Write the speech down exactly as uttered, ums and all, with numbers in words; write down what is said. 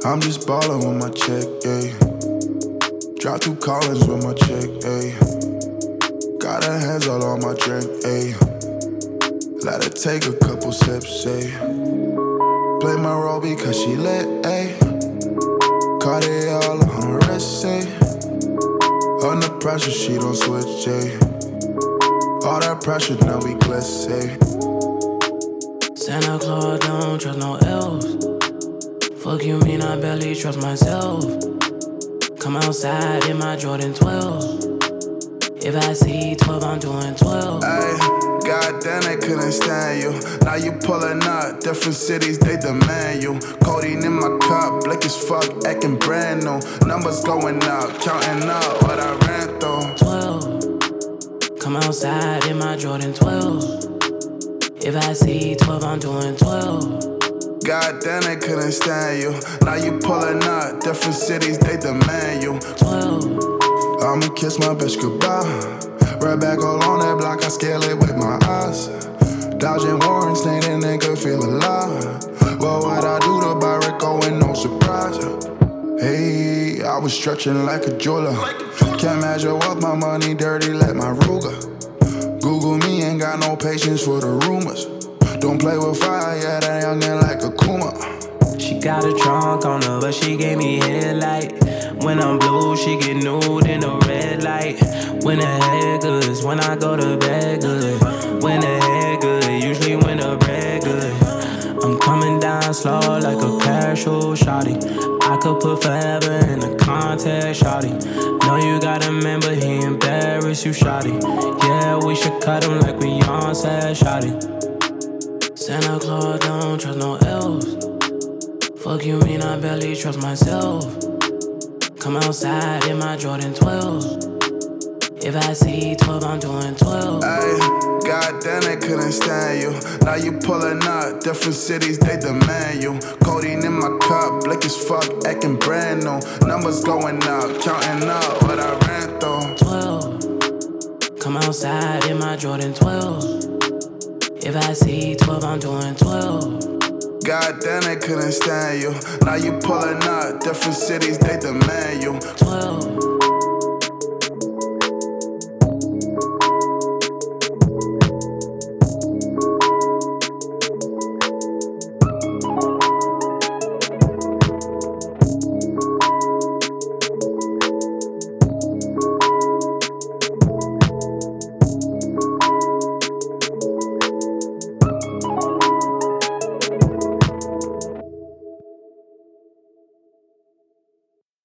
I'm just ballin' with my check, ayy. Drop two Collins with my check, ayy. Got her hands all on my drink, ayy. Let her take a couple sips, ayy. Play my role because she lit, ayy. Cartier all on her wrist, ayy. Under pressure, she don't switch, ayy. All that pressure, now we gliss, ayy. Santa Claus don't trust no elves. Fuck you mean I barely trust myself. Come outside in my Jordan twelve. If I see twelve, I'm doing twelve. Ay, goddamn, they couldn't stand you. Now you pulling up, different cities, they demand you. Codeine in my cup, blick as fuck, acting brand new. Numbers going up, counting up what I ran through. twelve. Come outside in my Jordan twelve. If I see twelve, I'm doing twelve. Goddamn, they couldn't stand you. Now you pulling up, different cities, they demand you. twelve. I'ma kiss my bitch goodbye. Right back all on that block, I scale it with my eyes. Dodging warrants, think that nigga feel alive. What would I do to buy Rico with no surprise? Hey, I was stretching like a jeweler. Can't measure up my money dirty like my Ruger. Google me, ain't got no patience for the rumors. Don't play with fire, yeah, that youngin' like a Kuma. She got a trunk on her, but she gave me headlight. When I'm blue, she get nude in the red light. When the head good, when I go to bed good. When the head good, usually when the bread good. I'm coming down slow like a parachute, shawty. I could put forever in the context, shawty. Know you got a member, he embarrassed you, shawty. Yeah, we should cut him like Beyonce, shawty. Santa Claus don't trust no elves. Fuck you mean I barely trust myself. Come outside in my Jordan twelve. If I see twelve, I'm doing twelve. Ay, goddamn, they couldn't stand you. Now you pulling up, different cities, they demand you. Codeine in my cup, blick as fuck, acting brand new. Numbers going up, counting up what I ran through. twelve. Come outside in my Jordan twelve. If I see twelve, I'm doing twelve. Goddamn, they couldn't stand you. Now you pulling up, different cities, they demand you. twelve.